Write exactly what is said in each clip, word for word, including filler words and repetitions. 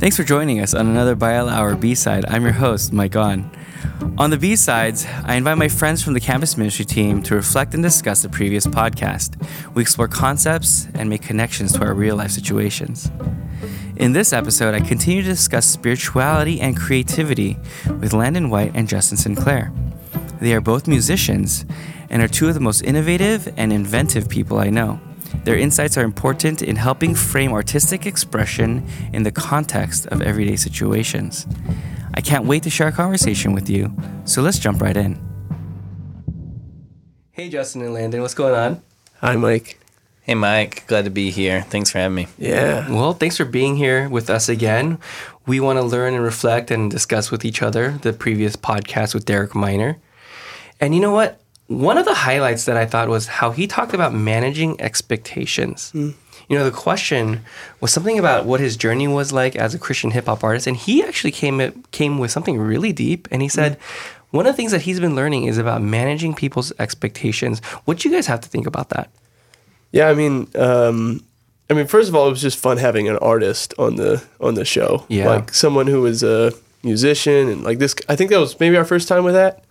Thanks for joining us on another Bible Hour B-Side. I'm your host, Mike On. On the B-Sides, I invite my friends from the campus ministry team to reflect and discuss the previous podcast. We explore concepts and make connections to our real-life situations. In this episode, I continue to discuss spirituality and creativity with Landon White and Justin Sinclair. They are both musicians and are two of the most innovative and inventive people I know. Their insights are important in helping frame artistic expression in the context of everyday situations. I can't wait to share a conversation with you, so let's jump right in. Hey, Justin and Landon, what's going on? Hi, Mike. Hey, Mike. Glad to be here. Thanks for having me. Yeah. Well, thanks for being here with us again. We want to learn and reflect and discuss with each other the previous podcast with Derek Minor. And you know what? One of the highlights that I thought was how he talked about managing expectations. Mm. You know, the question was something about what his journey was like as a Christian hip-hop artist, and he actually came came with something really deep, and he said, mm. one of the things that he's been learning is about managing people's expectations. What do you guys have to think about that? Yeah, I mean, um, I mean, first of all, it was just fun having an artist on the on the show. Yeah. Like someone who was a musician, and like this, I think that was maybe our first time with that.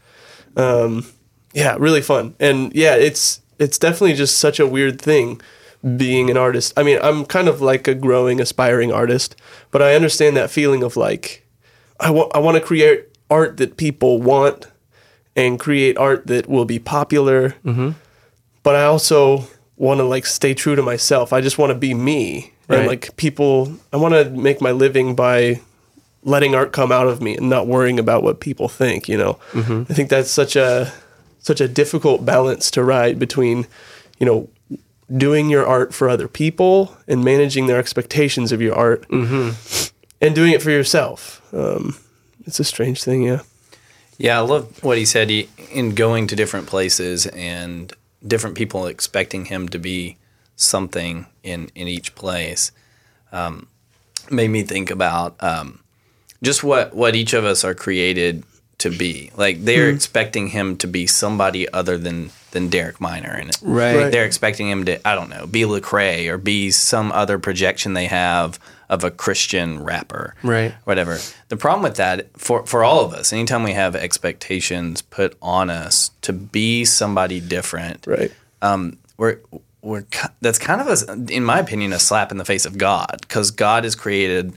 Um Yeah, really fun. And yeah, it's it's definitely just such a weird thing being an artist. I mean, I'm kind of like a growing, aspiring artist, but I understand that feeling of like, I want I want to create art that people want and create art that will be popular. Mm-hmm. But I also want to like stay true to myself. I just want to be me. Right. And like people, I want to make my living by letting art come out of me and not worrying about what people think, you know? Mm-hmm. I think that's such a... such a difficult balance to ride between, you know, doing your art for other people and managing their expectations of your art, mm-hmm. and doing it for yourself. Um, it's a strange thing, yeah. Yeah, I love what he said. He, in going to different places and different people expecting him to be something in, in each place, um, made me think about um, just what, what each of us are created to be. Like, they're mm. expecting him to be somebody other than, than Derek Minor. And right. right. They're expecting him to, I don't know, be Lecrae or be some other projection they have of a Christian rapper. Right. Whatever. The problem with that, for, for all of us, anytime we have expectations put on us to be somebody different, right. um, we're, we're, that's kind of, a, in my opinion, a slap in the face of God, because God has created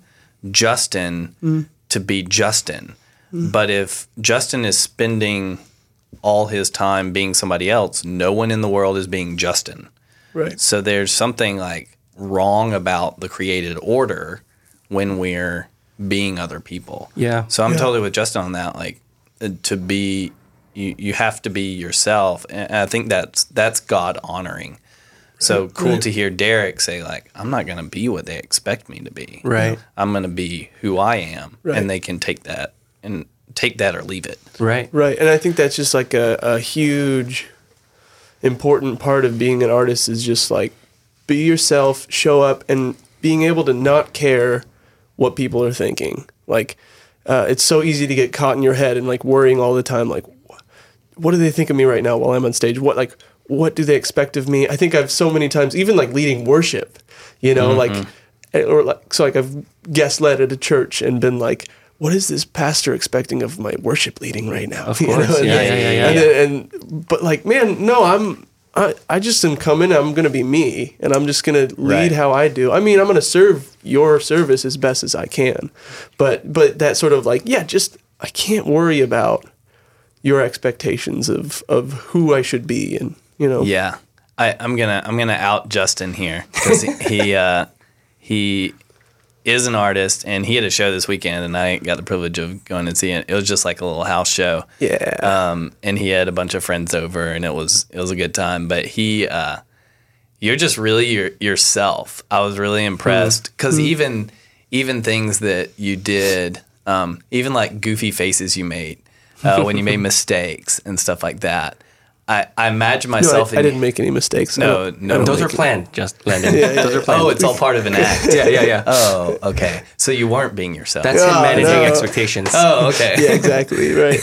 Justin mm. to be Justin. But if Justin is spending all his time being somebody else, no one in the world is being Justin. Right. So there's something like wrong about the created order when we're being other people. Yeah. So I'm yeah. totally with Justin on that. Like, to be, you, you have to be yourself. And I think that's that's God honoring. So cool right. to hear Derek say, like, I'm not going to be what they expect me to be. Right. I'm going to be who I am. Right. And they can take that. And take that or leave it. Right. Right. And I think that's just like a, a huge, important part of being an artist is just like be yourself, show up, and being able to not care what people are thinking. Like, uh, it's so easy to get caught in your head and like worrying all the time. Like, what do they think of me right now while I'm on stage? What, like, what do they expect of me? I think I've so many times, even like leading worship, you know, mm-hmm. like, or like, so like I've guest led at a church and been like, what is this pastor expecting of my worship leading right now? Of course, you know? yeah, yeah, yeah, yeah. And, and, and but like, man, no, I'm, I, I just am coming. I'm gonna be me, and I'm just gonna lead right. how I do. I mean, I'm gonna serve your service as best as I can, but but that sort of like, yeah, just I can't worry about your expectations of of who I should be, and you know. Yeah, I, I'm gonna I'm gonna out Justin here because he he, uh, he is an artist, and he had a show this weekend, and I got the privilege of going and seeing it. It was just like a little house show. Yeah. Um, and he had a bunch of friends over, and it was it was a good time. But he, uh, you're just really your, yourself. I was really impressed because mm-hmm. even even things that you did, um, even like goofy faces you made uh, when you made mistakes and stuff like that. I, I imagine myself. No, I, in, I didn't make any mistakes. No, no, those are planned. Just Landon. yeah, yeah, those are planned. Oh, it's all part of an act. yeah, yeah, yeah. Oh, okay. So you weren't being yourself. That's oh, him managing no. expectations. Oh, okay. Yeah, exactly. Right.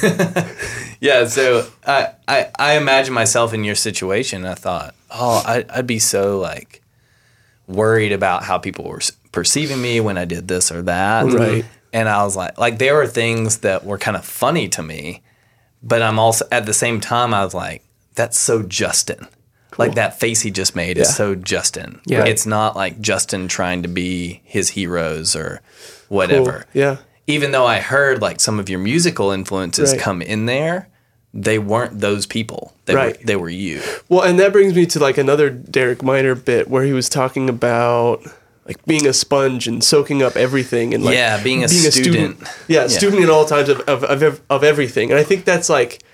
Yeah. So I, I I imagine myself in your situation. I thought, oh, I, I'd be so like worried about how people were perceiving me when I did this or that. Right. And I was like, like there were things that were kind of funny to me, but I'm also at the same time I was like, that's so Justin. Cool. Like that face he just made yeah. is so Justin. Yeah. It's not like Justin trying to be his heroes or whatever. Cool. Yeah. Even though I heard like some of your musical influences right. come in there, they weren't those people. They right. were they were you. Well, and that brings me to like another Derek Minor bit where he was talking about like being a sponge and soaking up everything and like yeah, being a being student. A student. Yeah, yeah, student in all times of, of of of everything. And I think that's like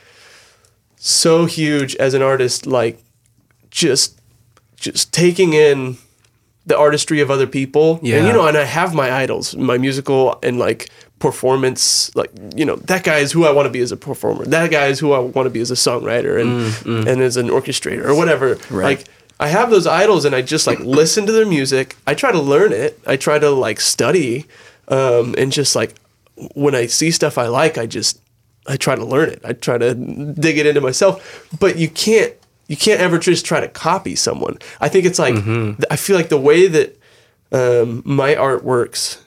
so huge as an artist, like just just taking in the artistry of other people. Yeah. And you know, and I have my idols, my musical and like performance, like, you know, that guy is who I want to be as a performer. That guy is who I want to be as a songwriter and mm, mm. and as an orchestrator or whatever. Right. Like I have those idols and I just like listen to their music. I try to learn it. I try to like study um, and just like when I see stuff I like, I just I try to learn it. I try to dig it into myself. But you can't you can't ever just try to copy someone. I think it's like mm-hmm. I feel like the way that um, my art works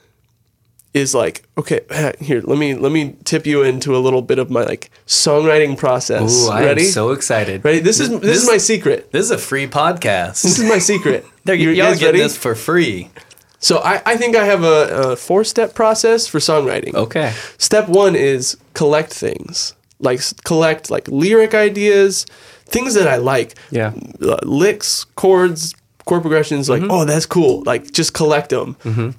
is like, okay, here, let me let me tip you into a little bit of my like songwriting process. Ooh, I Ready? am so excited. Ready? This is this, This- is my secret. This is a free podcast. This is my secret. There, You y'all guys get ready? this for free. So I, I think I have a, a four-step process for songwriting. Okay. Step one is collect things. Like s- collect like lyric ideas, things that I like. Yeah. Uh, licks, chords, chord progressions, like, oh, that's cool. Like, just collect them.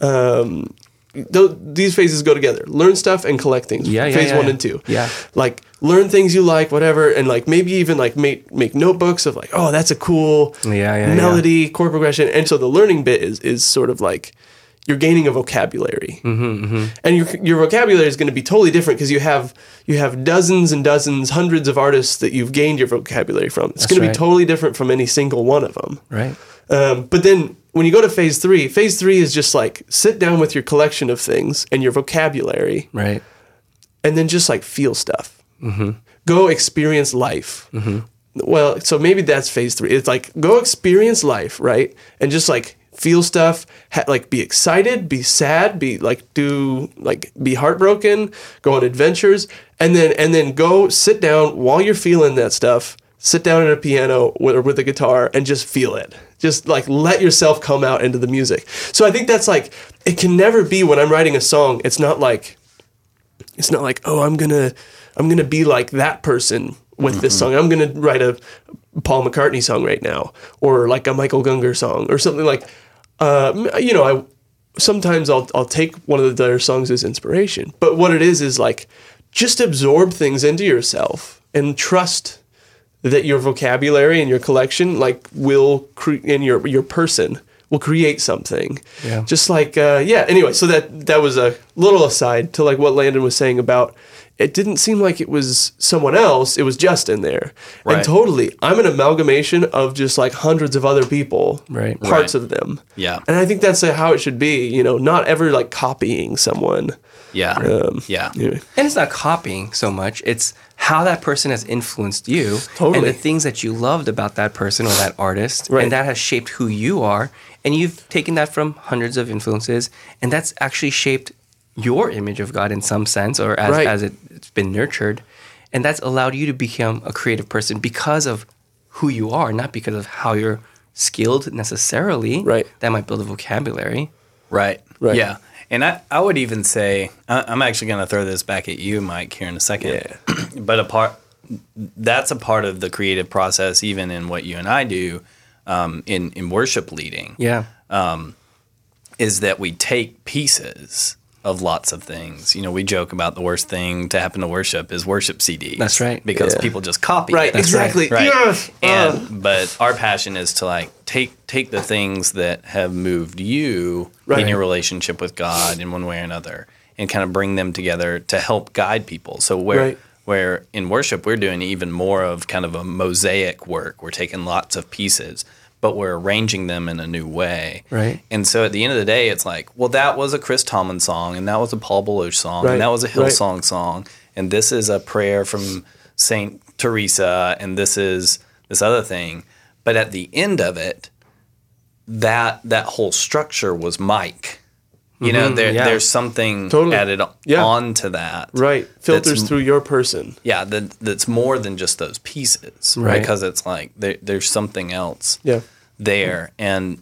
Um, th- these phases go together. Learn stuff and collect things. Yeah, yeah, Phase yeah, one yeah. and two. Yeah. Like, learn things you like, whatever, and like maybe even like make make notebooks of like, oh, that's a cool Yeah, yeah, yeah. melody, chord progression. And so the learning bit is is sort of like you're gaining a vocabulary, Mm-hmm, mm-hmm. and your your vocabulary is going to be totally different because you have you have dozens and dozens, hundreds of artists that you've gained your vocabulary from. It's That's going to right. be totally different from any single one of them. Right. Um, but then when you go to phase three, phase three is just like sit down with your collection of things and your vocabulary, Right. and then just like feel stuff. Mm-hmm. Go experience life. Mm-hmm. Well, so maybe that's phase three. It's like go experience life, right? And just like feel stuff, ha- like be excited, be sad, be like do like be heartbroken, go on adventures, and then and then go sit down while you're feeling that stuff. Sit down at a piano with, or with a guitar and just feel it. Just like let yourself come out into the music. So I think that's like it can never be when I'm writing a song. It's not like it's not like oh I'm gonna I'm gonna be like that person with this song. I'm gonna write a Paul McCartney song right now, or like a Michael Gungor song, or something like. Uh, you know, I sometimes I'll I'll take one of their songs as inspiration, but what it is is like just absorb things into yourself and trust that your vocabulary and your collection like will cre- and your your person will create something. Yeah. Just like uh, yeah. Anyway, so that that was a little aside to like what Landon was saying about. It didn't seem like it was someone else. It was Justin there. Right. And totally, I'm an amalgamation of just like hundreds of other people, Right. parts Right. of them. Yeah. And I think that's uh, how it should be, you know, not ever like copying someone. Yeah. Um, yeah. Anyway. And it's not copying so much. It's how that person has influenced you Totally. and the things that you loved about that person or that artist. Right. And that has shaped who you are. And you've taken that from hundreds of influences. And that's actually shaped your image of God in some sense, or as, Right. as it, it's been nurtured. And that's allowed you to become a creative person because of who you are, not because of how you're skilled necessarily. Right. That might build a vocabulary. Right. Right. Yeah. And I, I would even say, I, I'm actually going to throw this back at you, Mike, here in a second. Yeah. But a part, that's a part of the creative process, even in what you and I do um, in, in worship leading, Yeah. is that we take pieces of lots of things. You know, we joke about the worst thing to happen to worship is worship C Ds. That's right. Because Yeah. people just copy Right, it. That's exactly. Right. Yes. And Uh, but our passion is to like take take the things that have moved you Right. in your relationship with God in one way or another and kind of bring them together to help guide people. So where Right. where in worship we're doing even more of kind of a mosaic work. We're taking lots of pieces, but we're arranging them in a new way. Right. And so at the end of the day, it's like, well, that was a Chris Tomlin song, and that was a Paul Beloche song, Right. and that was a Right. Hillsong song, and this is a prayer from Saint Teresa, and this is this other thing. But at the end of it, that that whole structure was Mike. You know, Mhm, there yeah. there's something Totally. added on, Yeah. onto that. Right. Filters That's- through your person. Yeah, that that's more than just those pieces, Right. Because it's like there, there's something else Yeah. there, and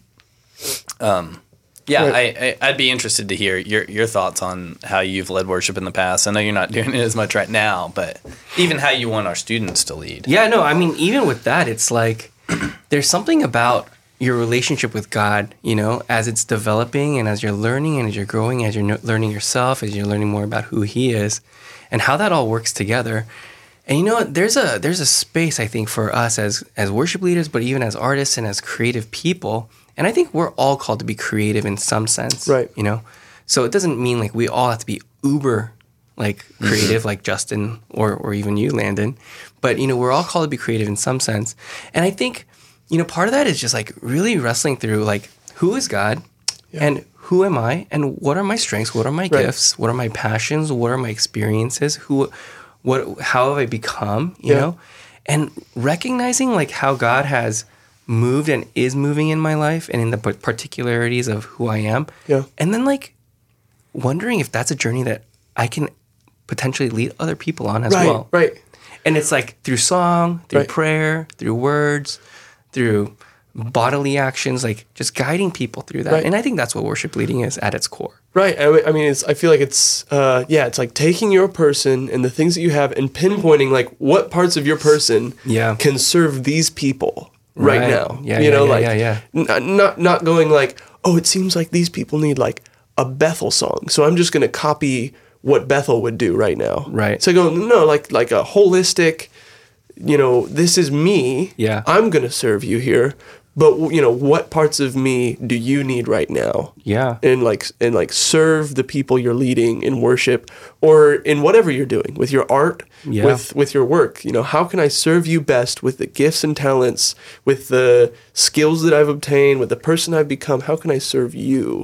um, yeah, Right. I, I I'd be interested to hear your your thoughts on how you've led worship in the past. I know you're not doing it as much right now, but even how you want our students to lead. Yeah, no, I mean, even with that, it's like there's something about your relationship with God, you know, as it's developing and as you're learning and as you're growing, as you're no- learning yourself, as you're learning more about who He is, and how that all works together. And you know what? There's a there's a space, I think, for us as as worship leaders, but even as artists and as creative people. And I think we're all called to be creative in some sense, Right. You know, so it doesn't mean like we all have to be uber like creative, like Justin or or even you, Landon. But you know, we're all called to be creative in some sense. And I think, you know, part of that is just like really wrestling through like, who is God, Yeah. and who am I, and what are my strengths, what are my Right. gifts, what are my passions, what are my experiences, who, what, how have I become, you Yeah. know, and recognizing like how God has moved and is moving in my life and in the par- particularities of who I am, Yeah. and then like wondering if that's a journey that I can potentially lead other people on as Right. well. Right. And it's like through song, through Right. prayer, through words, through bodily actions, like just guiding people through that. Right. And I think that's what worship leading is at its core. Right. I, mean- I mean, it's. I feel like it's. Uh, yeah. It's like taking your person and the things that you have and pinpointing like what parts of your person Yeah. can serve these people right, Right. now. Yeah, You yeah, know, yeah, like yeah, yeah. n- not not going like, oh, it seems like these people need like a Bethel song, so I'm just gonna copy what Bethel would do right now. Right. So I go no, like like a holistic. You know, this is me. Yeah. I'm gonna serve you here. But you know, what parts of me do you need right now? Yeah. And like and like serve the people you're leading in worship or in whatever you're doing with your art, Yeah. with with your work. You know, how can I serve you best with the gifts and talents, with the skills that I've obtained, with the person I've become? How can I serve you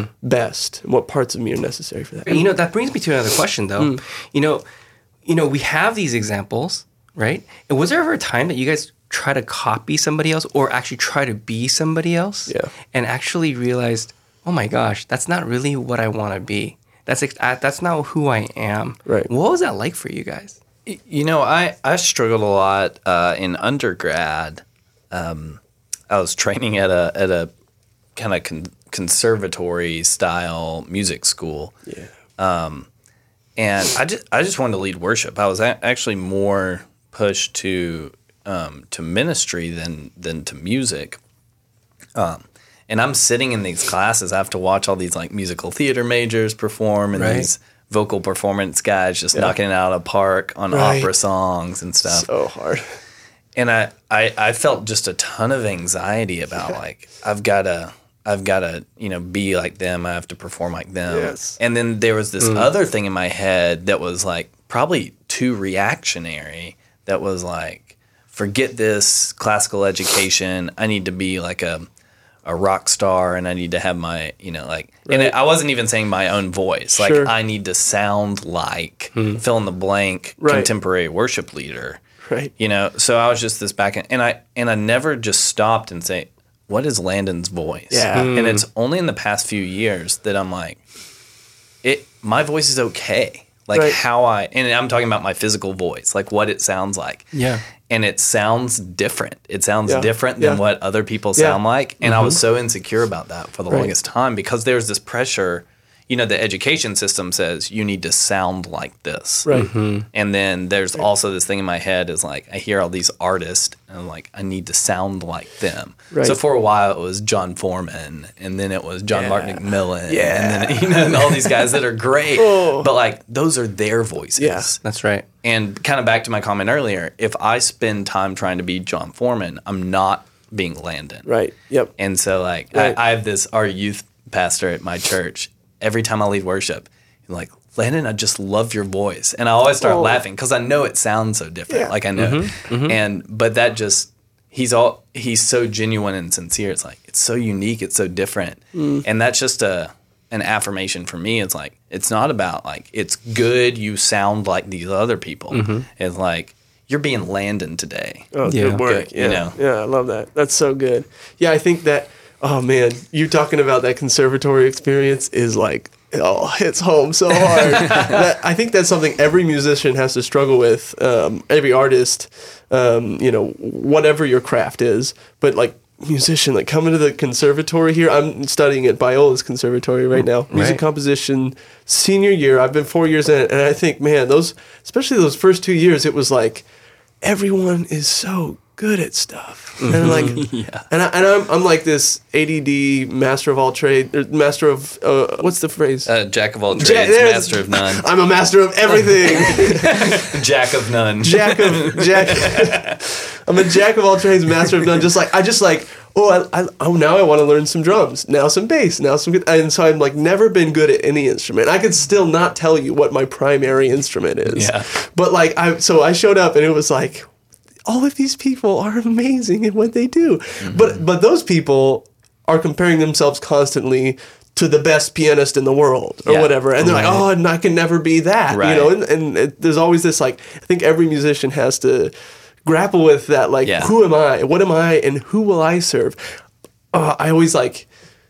best? And what parts of me are necessary for that? And, you know, that brings me to another question though. Mm. You know, you know, we have these examples, right? And was there ever a time that you guys try to copy somebody else or actually try to be somebody else? Yeah. And actually realized, oh my gosh, that's not really what I want to be. That's ex- uh, that's not who I am. Right. What was that like for you guys? You know, I, I struggled a lot uh, in undergrad. Um, I was training at a at a kind of con- conservatory style music school. Yeah. And I just, I just wanted to lead worship. I was a- actually more pushed to um, to ministry than than to music. Um, and I'm sitting in these classes. I have to watch all these like musical theater majors perform and Right. these vocal performance guys just knocking it out of the park on Right. opera songs and stuff. So hard. And I, I, I felt just a ton of anxiety about like I've gotta I've gotta, you know, be like them, I have to perform like them. Yes. And then there was this other thing in my head that was like probably too reactionary, that was like, forget this classical education. I need to be like a a rock star and I need to have my, you know, like and Right. it, I wasn't even saying my own voice. Like Sure. I need to sound like fill in the blank Right. contemporary worship leader. Right. You know, so I was just this back end, and I and I never just stopped and say, what is Landon's voice? Yeah. And it's only in the past few years that I'm like, it my voice is okay. Like Right. how I and I'm talking about my physical voice, like what it sounds like. Yeah. And it sounds different. It sounds Yeah. different than Yeah. what other people Yeah. sound like. And I was so insecure about that for the Right. longest time because there's this pressure. You know, the education system says you need to sound like this. Right. And then there's also this thing in my head is like, I hear all these artists and I'm like, I need to sound like them. Right. So for a while it was John Foreman and then it was John Yeah. Martin McMillan. Yeah. And then, you know, and all these guys that are great. Oh. But like, those are their voices. Yeah. That's right. And kind of back to my comment earlier, if I spend time trying to be John Foreman, I'm not being Landon. Right. Yep. And so, like, Right. I, I have this, our youth pastor at my church, every time I lead worship, he's like, Landon, I just love your voice. And I always start Oh. laughing because I know it sounds so different. Yeah. Like, I know. And, but that just, he's all, he's so genuine and sincere. It's like, it's so unique. It's so different. And that's just a, an affirmation for me. It's like, it's not about like, it's good you sound like these other people. It's like, you're being Landon today. Oh, Yeah. good work. Good, you yeah. know. Yeah, I love that. That's so good. Yeah, I think that Oh man, you talking about that conservatory experience is like, oh, hits home so hard. that, I think that's something every musician has to struggle with. Um, every artist, um, you know, whatever your craft is, but like musician, like coming to the conservatory here. I'm studying at Biola's conservatory right now, music Right. composition, senior year. I've been four years in it, and I think, man, those, especially those first two years, it was like everyone is so good at stuff, and like, Yeah. and I, and I'm I'm like this A D D master of all trade, or master of uh, what's the phrase? Uh, jack of all trades, Ja- there's- master of none. I'm a master of everything. Jack of none. Jack of Jack. I'm a jack of all trades, master of none. Just like I just like oh I, I oh now I want to learn some drums, now some bass, now some good, and so I'm like never been good at any instrument. I could still not tell you what my primary instrument is. Yeah. But like I so I showed up and it was like all of these people are amazing at what they do. Mm-hmm. But but those people are comparing themselves constantly to the best pianist in the world or Yeah. whatever. And they're Right. like, oh, and I can never be that. Right. You know, and, and it, there's always this like, I think every musician has to grapple with that. Like, Yeah. who am I? What am I? And who will I serve? Uh, I always like,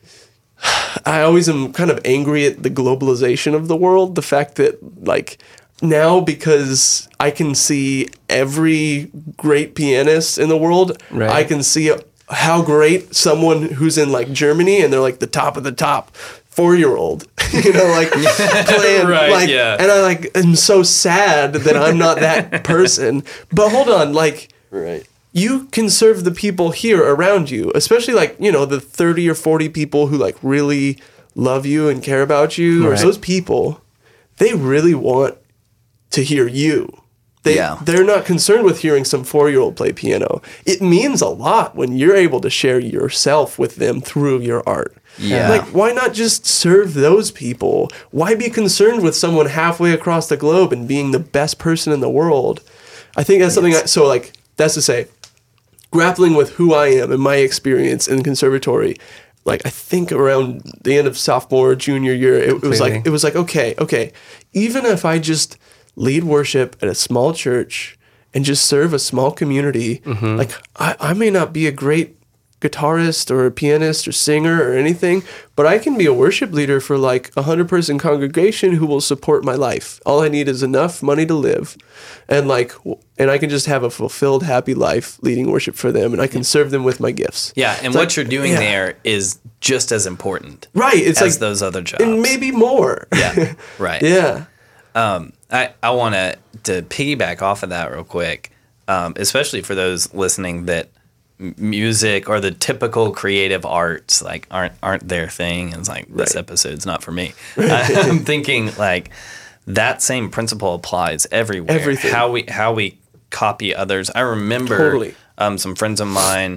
I always am kind of angry at the globalization of the world. The fact that like now, because I can see every great pianist in the world, Right. I can see how great someone who's in like Germany and they're like the top of the top four-year-old, you know, like playing, Right, like, yeah. and I like am so sad that I'm not that person. But hold on, like, Right. you can serve the people here around you, especially like, you know, the thirty or forty people who like really love you and care about you, or Right. those people, they really want to hear you. They, Yeah. They're not concerned with hearing some four-year-old play piano. It means a lot when you're able to share yourself with them through your art. Yeah. Like, why not just serve those people? Why be concerned with someone halfway across the globe and being the best person in the world? I think that's something I, so like, that's to say, grappling with who I am and my experience in the conservatory, like I think around the end of sophomore, junior year, it, it was like, Completely. it was like, okay, okay, even if I just lead worship at a small church and just serve a small community, Mm-hmm. like I, I may not be a great guitarist or a pianist or singer or anything, but I can be a worship leader for like a hundred person congregation who will support my life. All I need is enough money to live, and like, w- and I can just have a fulfilled, happy life leading worship for them, and I can serve them with my gifts. Yeah, and It's what like- you're doing yeah. there is just as important, Right? It's as like those other jobs. and maybe more. Yeah, right. yeah. Um, I, I want to to piggyback off of that real quick, um, especially for those listening that m- music or the typical creative arts like aren't aren't their thing. And it's like this Right. episode's not for me. I, I'm thinking like that same principle applies everywhere. Everything. How we how we copy others. I remember Totally. um, some friends of mine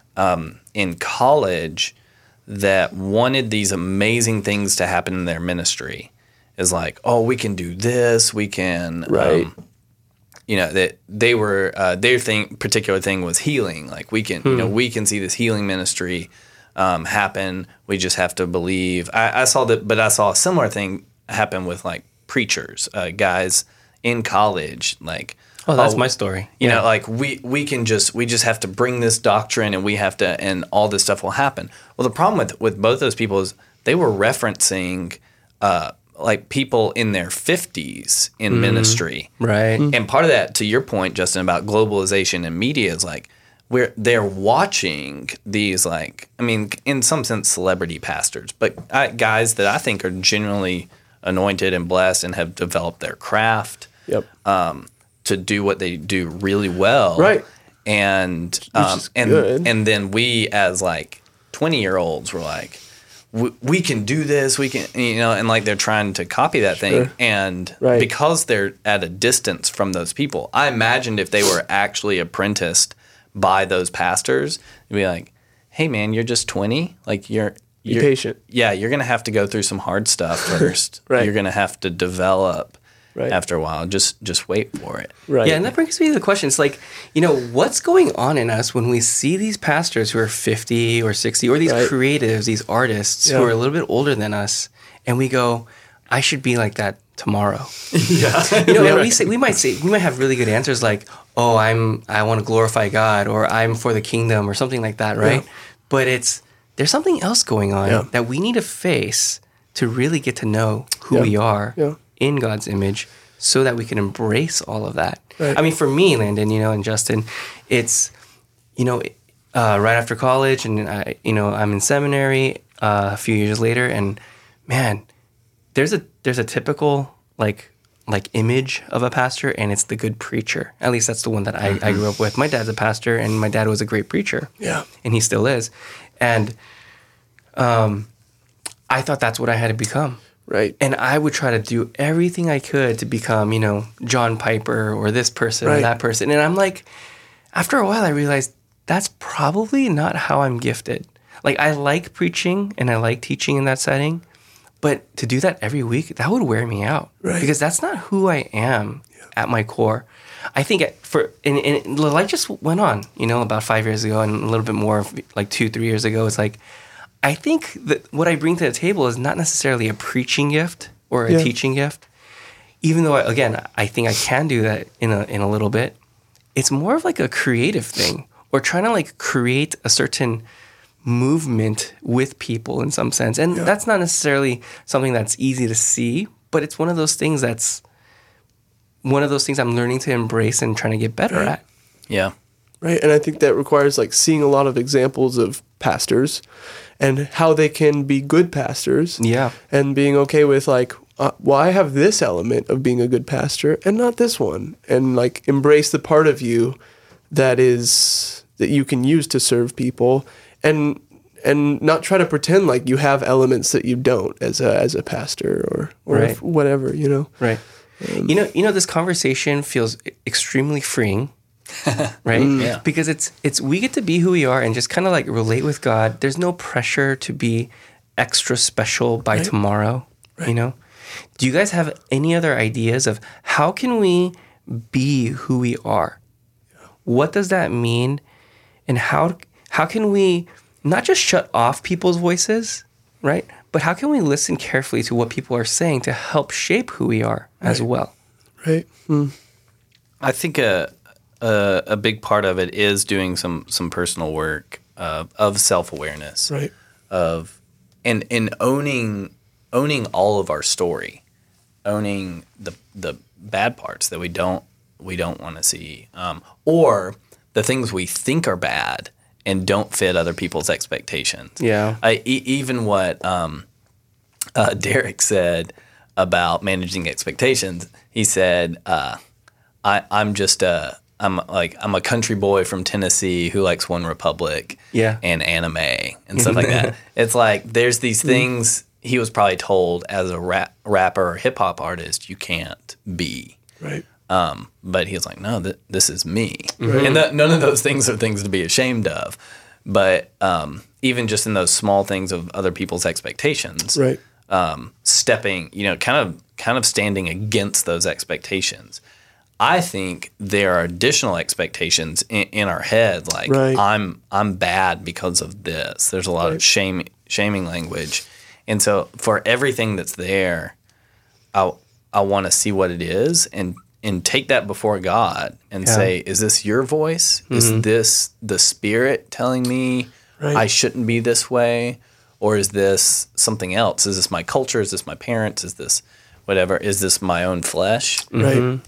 um, in college that wanted these amazing things to happen in their ministry. Is like, oh, we can do this, we can, Right. um, you know, that they were uh, their thing, particular thing was healing. Like we can, you know, we can see this healing ministry um, happen. We just have to believe. I, I saw that, but I saw a similar thing happen with like preachers, uh, guys in college, like. Oh, that's my story. You Yeah. know, like we we can just we just have to bring this doctrine and we have to and all this stuff will happen. Well, the problem with with both those people is they were referencing uh, like people in their fifties in ministry, Right. and part of that, to your point, Justin, about globalization and media is like where they're watching these like I mean, in some sense, celebrity pastors, but I, guys that I think are genuinely anointed and blessed and have developed their craft Yep. um, to do what they do really well. Right. And um, is and good. and then we as like twenty year olds were like, we, we can do this. We can, you know, and like they're trying to copy that thing. Sure. And Right. because they're at a distance from those people, I imagined if they were actually apprenticed by those pastors, they'd be like, hey man, you're just twenty. Like you're, Be you're patient. Yeah. You're going to have to go through some hard stuff first. Right. You're going to have to develop Right. after a while. Just, just wait for it. Right. Yeah, and that brings me to the question. It's like, you know, what's going on in us when we see these pastors who are fifty or sixty, or these Right. creatives, these artists Yeah. who are a little bit older than us, and we go, I should be like that tomorrow. Yeah. You know, and Right. we say we might say we might have really good answers like, oh, I'm I want to glorify God, or I'm for the kingdom, or something like that, right? Yeah. But it's there's something else going on Yeah. that we need to face to really get to know who Yeah. we are Yeah. in God's image so that we can embrace all of that. Right. I mean, for me, Landon, you know, and Justin, it's, you know, uh, right after college and, I, you know, I'm in seminary uh, a few years later, and man, there's a there's a typical like like image of a pastor, and it's the good preacher. At least that's the one that I, I grew up with. My dad's a pastor, and my dad was a great preacher. Yeah. And he still is. And um, I thought that's what I had to become. Right. And I would try to do everything I could to become, you know, John Piper or this person or Right. that person. And I'm like, after a while, I realized that's probably not how I'm gifted. Like, I like preaching and I like teaching in that setting, but to do that every week, that would wear me out. Right. Because that's not who I am at my core. I think it- for, and, and the light just went on, you know, about five years ago and a little bit more, like two, three years ago. It's like, I think that what I bring to the table is not necessarily a preaching gift or a Yeah. teaching gift. Even though, I, again, I think I can do that in a in a little bit. It's more of like a creative thing, or trying to like create a certain movement with people in some sense. And Yeah. that's not necessarily something that's easy to see, but it's one of those things that's one of those things I'm learning to embrace and trying to get better Right. at. Yeah. Right. And I think that requires like seeing a lot of examples of pastors and how they can be good pastors. Yeah. And being okay with like, uh, well, I have this element of being a good pastor and not this one. And like embrace the part of you that is, that you can use to serve people, and and not try to pretend like you have elements that you don't as a as a pastor or, or Right. if- whatever, you know. Right. you know, you know, this conversation feels extremely freeing, right? Yeah. Because it's it's we get to be who we are and just kind of like relate with God. There's no pressure to be extra special by Right. tomorrow. You know, do you guys have any other ideas of how can we be who we are? What does that mean, and how how can we not just shut off people's voices, right? But how can we listen carefully to what people are saying to help shape who we are as well? Right. Mm. I think a, a a big part of it is doing some some personal work uh, of self awareness, Right. of and and owning owning all of our story, owning the the bad parts that we don't we don't want to see, um, or the things we think are bad and don't fit other people's expectations. Yeah. I, e- even what um, uh, Derek said about managing expectations. He said, uh, I, "I'm just a I'm like I'm a country boy from Tennessee who likes One Republic, Yeah. and anime and stuff like that." It's like there's these things he was probably told as a rap, rapper or hip hop artist you can't be. Right. Um, but he was like, no, th- this is me. And th- none of those things are things to be ashamed of. But um, even just in those small things of other people's expectations, Right. um, stepping, you know, kind of kind of standing against those expectations. I think there are additional expectations in, in our head, like Right. I'm I'm bad because of this. There's a lot of Right. shame shaming language, and so for everything that's there, I I want to see what it is and and take that before God and Yeah. say, is this your voice? Is this the Spirit telling me Right. I shouldn't be this way? Or is this something else? Is this my culture? Is this my parents? Is this whatever? Is this my own flesh? Right.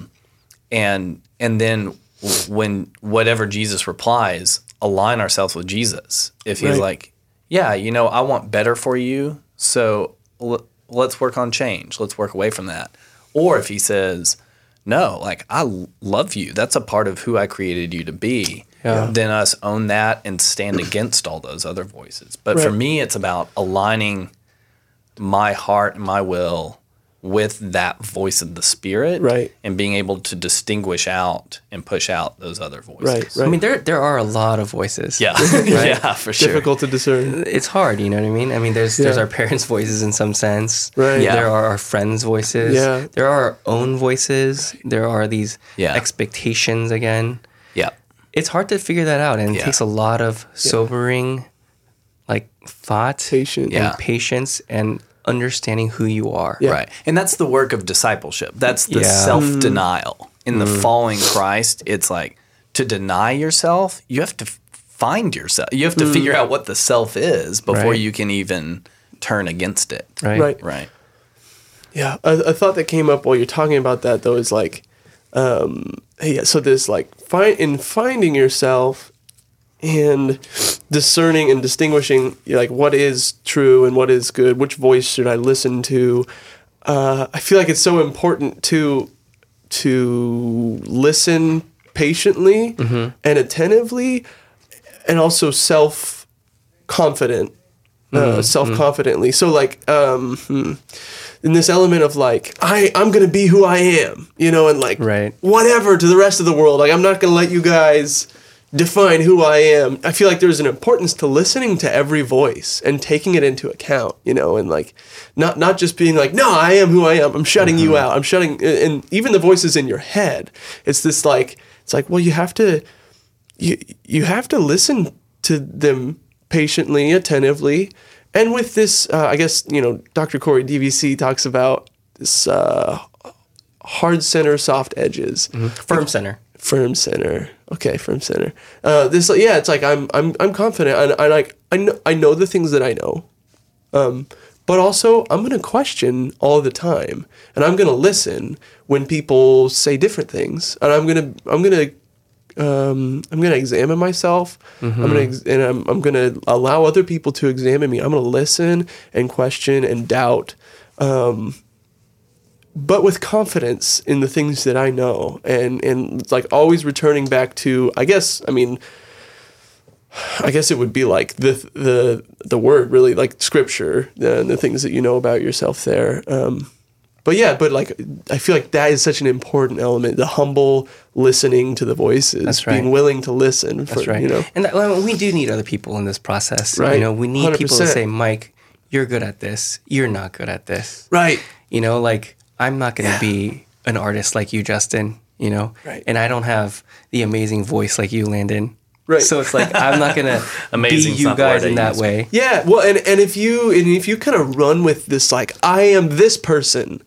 And and then when whatever Jesus replies, align ourselves with Jesus. If he's Right. like, yeah, you know, I want better for you, so l- let's work on change. Let's work away from that. Or if he says, no, like I l- love you. That's a part of who I created you to be. Yeah. Then us own that and stand against all those other voices. But for Right. me, it's about aligning my heart and my will with that voice of the Spirit, Right. and being able to distinguish out and push out those other voices. Right. Right. I mean, there there are a lot of voices. Yeah, yeah, for sure. Difficult to discern. It's hard, you know what I mean? I mean, there's there's Yeah. our parents' voices in some sense. Right. Yeah. There are our friends' voices. Yeah. There are our own voices. There are these Yeah. expectations again. Yeah, It's hard to figure that out, and it Yeah. takes a lot of sobering, like thought, Patient. and Yeah. patience, and understanding who you are. Yeah. right. And that's the work of discipleship. That's the Yeah. self-denial. In the following Christ, it's like to deny yourself, you have to f- find yourself. You have to Mm. figure out what the self is before Right. you can even turn against it. Right. Right. Right. Yeah, a, a thought that came up while you're talking about that though is like, um, hey, so this like find in finding yourself and discerning and distinguishing like what is true and what is good, which voice should I listen to? Uh, I feel like it's so important to to listen patiently Mm-hmm. and attentively, and also self confident, Mm-hmm. uh, self confidently. So like. Um, hmm, in this element of like I I'm gonna be who I am, you know, and like Right. whatever to the rest of the world. Like I'm not gonna let you guys define who I am. I feel like there's an importance to listening to every voice and taking it into account, you know, and like not not just being like, no, I am who I am. I'm shutting you out. I'm shutting, and even the voices in your head. It's this like it's like well, you have to you you have to listen to them patiently, attentively. And with this, uh, I guess, you know, Doctor Corey D V C talks about this uh, hard center, soft edges. Firm center. Firm center. Okay, firm center. Uh, this, yeah, it's like I'm, I'm, I'm confident. I, I like, I know, I know the things that I know, um, but also I'm gonna question all the time, and I'm gonna listen when people say different things, and I'm gonna, I'm gonna. Um, I'm gonna examine myself. I'm gonna ex- and I'm I'm gonna allow other people to examine me. I'm gonna listen and question and doubt, um, but with confidence in the things that I know, and and it's like always returning back to. I guess I mean, I guess it would be like the the the word really like scripture and the things that you know about yourself there. Um, But yeah, but like I feel like that is such an important element, the humble listening to the voices, That's right. being willing to listen. For, That's right. You know, And that, well, we do need other people in this process. Right. You know, we need one hundred people to percent. say, Mike, you're good at this. You're not good at this. right? You know, like I'm not going to Yeah. be an artist like you, Justin, you know, Right. and I don't have the amazing voice like you, Landon. Right. So it's like, I'm not going to be Amazing's you not the word guys I in that use. way. Yeah. Well, and and if you and if you kind of run with this like I am this person,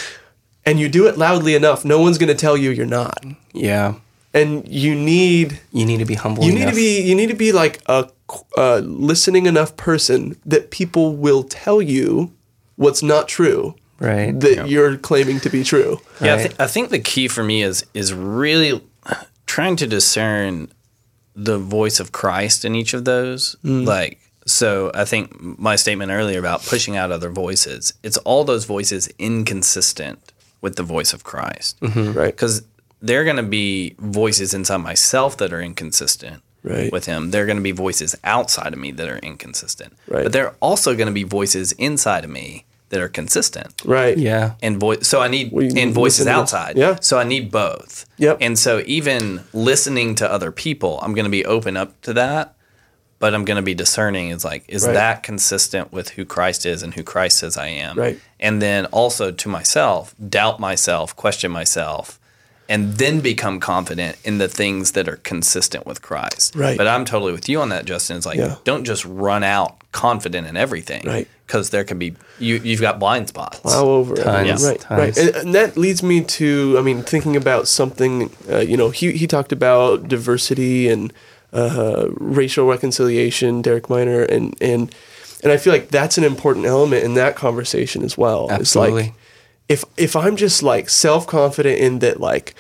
and you do it loudly enough, no one's going to tell you you're not. Yeah. And you need You need to be humble you enough. need to be you need to be like a uh, listening enough person that people will tell you what's not true. Right. That you're claiming to be true. Yeah, I, Right. th- I think the key for me is is really trying to discern the voice of Christ in each of those. Like, so I think my statement earlier about pushing out other voices, it's all those voices inconsistent with the voice of Christ. Right. Because there are going to be voices inside myself that are inconsistent Right. with him. There are going to be voices outside of me that are inconsistent. Right. But there are also going to be voices inside of me that are consistent. Right. Yeah. And voice, so I need Well, you and need voices listen to- outside. yeah. So I need both. Yep. And so even listening to other people, I'm going to be open up to that, but I'm going to be discerning. Is like, is Right. that consistent with who Christ is and who Christ says I am? Right. And then also to myself, doubt myself, question myself, and then become confident in the things that are consistent with Christ. Right. But I'm totally with you on that, Justin. It's like, Yeah. don't just run out confident in everything. Right. Because there can be, you, you've got blind spots. Plow over it. Tons, right, tons. right, and, and that leads me to, I mean, thinking about something. Uh, you know, he he talked about diversity and uh, racial reconciliation, Derek Miner, and and and I feel like that's an important element in that conversation as well. It's Absolutely. like if if I'm just like self confident in that, like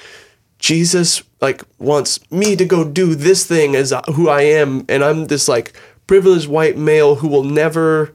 Jesus like wants me to go do this thing as I- who I am, and I'm this like privileged white male who will never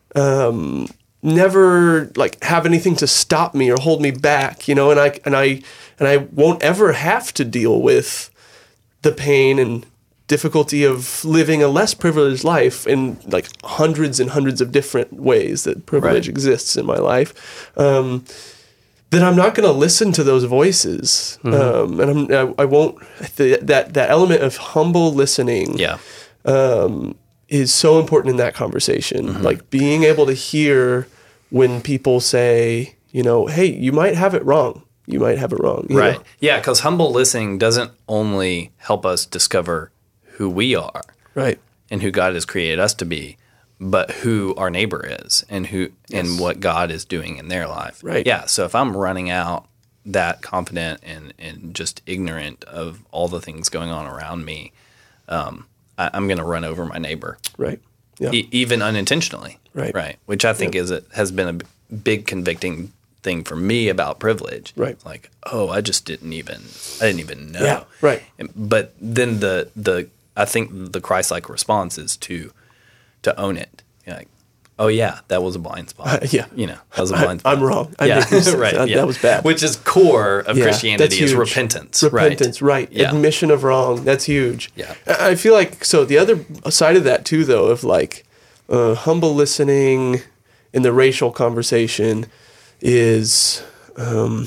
um, never like have anything to stop me or hold me back, you know, and I and I and I won't ever have to deal with the pain and difficulty of living a less privileged life in like hundreds and hundreds of different ways that privilege Right. exists in my life. Um, then I'm not going to listen to those voices, um, and I'm, I, I won't. The, that that element of humble listening, Yeah. is so important in that conversation. Like being able to hear when people say, you know, hey, you might have it wrong. You might have it wrong. you Right. know? Yeah, because humble listening doesn't only help us discover who we are Right. and who God has created us to be, but who our neighbor is and who and what God is doing in their life. Right. Yeah. So if I'm running out that confident and, and just ignorant of all the things going on around me, um, I, I'm going to run over my neighbor, Right. Yeah. e- even unintentionally. Right. Right. Which I think Yeah. is a, has been a b- big convicting thing for me about privilege. Right. Like, oh, I just didn't even, I didn't even know. Yeah, right. And- But then the, the, I think the Christ-like response is to, to own it. You're like, oh yeah, that was a blind spot. Uh, yeah. You know, that was a blind I, spot. I'm wrong. I Yeah. make mistakes. right. That, yeah. that was bad. Which is core of Yeah, Christianity that's is huge. repentance. Repentance, right. right. Yeah. Admission of wrong. That's huge. Yeah. I I feel like, so the other side of that too, though, of like uh, humble listening in the racial conversation is um,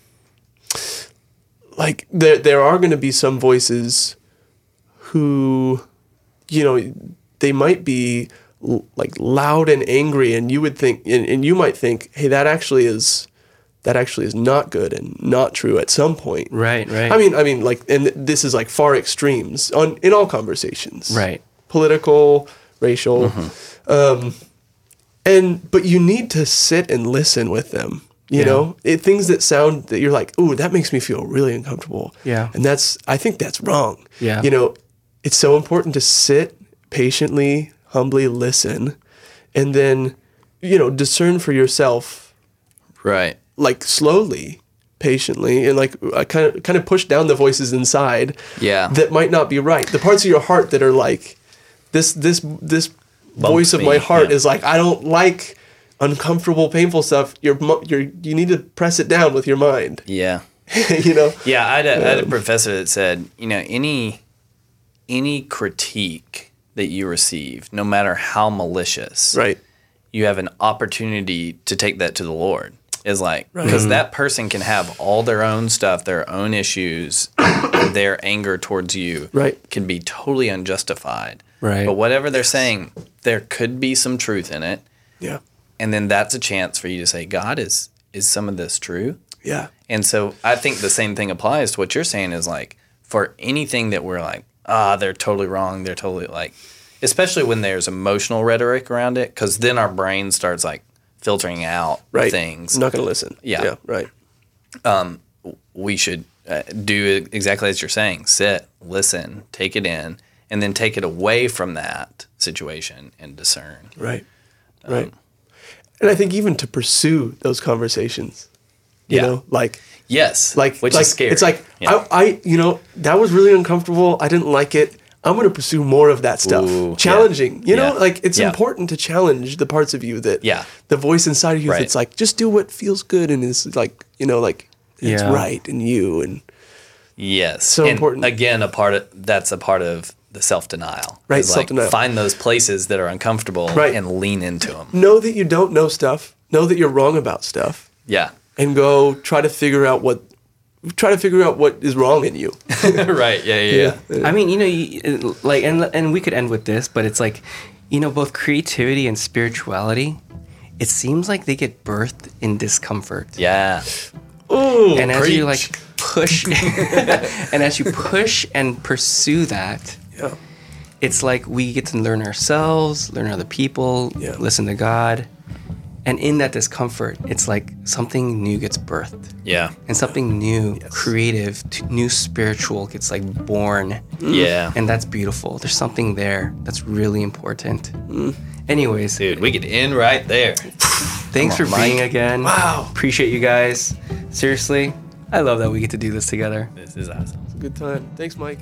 like there, there are going to be some voices who, you know, they might be l- like loud and angry, and you would think, and, and you might think, hey, that actually is, that actually is not good and not true at some point. Right, right. I mean, I mean, like, and th- this is like far extremes on in all conversations, Right. Political, racial, um, and but you need to sit and listen with them. You Yeah. know, it, things that sound that you're like, ooh, that makes me feel really uncomfortable. Yeah. and that's I think that's wrong. Yeah. you know, it's so important to sit patiently, humbly listen, and then you know discern for yourself, Right. like slowly, patiently, and like I kind of kind of push down the voices inside Yeah. that might not be right. The parts of your heart that are like this this this voice of me, my heart yeah. is like, I don't like uncomfortable, painful stuff. You're you're you need to press it down with your mind. Yeah. you know. Yeah, I had, a, I had a professor that said, you know, any any critique that you receive, no matter how malicious, Right. you have an opportunity to take that to the Lord. Is like Right. because that person can have all their own stuff, their own issues, and their anger towards you Right. can be totally unjustified. Right. But whatever they're saying, there could be some truth in it, Yeah. and then that's a chance for you to say, God, is is some of this true? Yeah. And so I think the same thing applies to what you're saying is like for anything that we're like, ah, they're totally wrong. They're totally like, especially when there's emotional rhetoric around it, because then our brain starts like filtering out Right. things. I'm not going to listen. Yeah. Yeah. Right. We should uh, do exactly as you're saying, sit, listen, take it in, and then take it away from that situation and discern. Right. Right. And I think even to pursue those conversations, you Yeah. know, like Yes, like which like, is scary. It's like Yeah. I, I you know that was really uncomfortable. I didn't like it. I'm going to pursue more of that stuff. Ooh, Challenging, yeah. you know, Yeah. like it's Yeah. important to challenge the parts of you that Yeah. the voice inside of you Right. that's like just do what feels good and is like you know like it's Yeah. right in you and Yes. So and important. Again, a part of that's a part of the self-denial. Right, It's like self-denial. find those places that are uncomfortable Right. and lean into them. know that you don't know stuff. Know that you're wrong about stuff, Yeah. and go try to figure out what try to figure out what is wrong in you. right. Yeah, yeah, yeah. I mean, you know, you, like, and and we could end with this, but it's like, you know, both creativity and spirituality, it seems like they get birthed in discomfort. Yeah. Ooh, And as you preach. like push, and as you push and pursue that, yeah, it's like we get to learn ourselves, learn other people, Yeah. listen to God. And in that discomfort, it's like something new gets birthed. Yeah. And something new, creative, t- new spiritual gets like born. Yeah. And that's beautiful. There's something there that's really important. Anyways, Dude, we could end right there. thanks Come for on, being Mike. again. Wow. Appreciate you guys. Seriously, I love that we get to do this together. This is awesome. it's a good time. Thanks, Mike.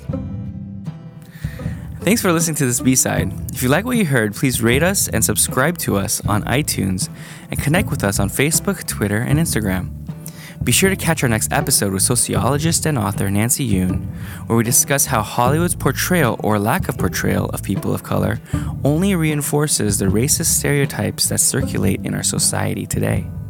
Thanks for listening to this B-side. If you like what you heard, please rate us and subscribe to us on iTunes and connect with us on Facebook, Twitter, and Instagram. Be sure to catch our next episode with sociologist and author Nancy Yoon, where we discuss how Hollywood's portrayal or lack of portrayal of people of color only reinforces the racist stereotypes that circulate in our society today.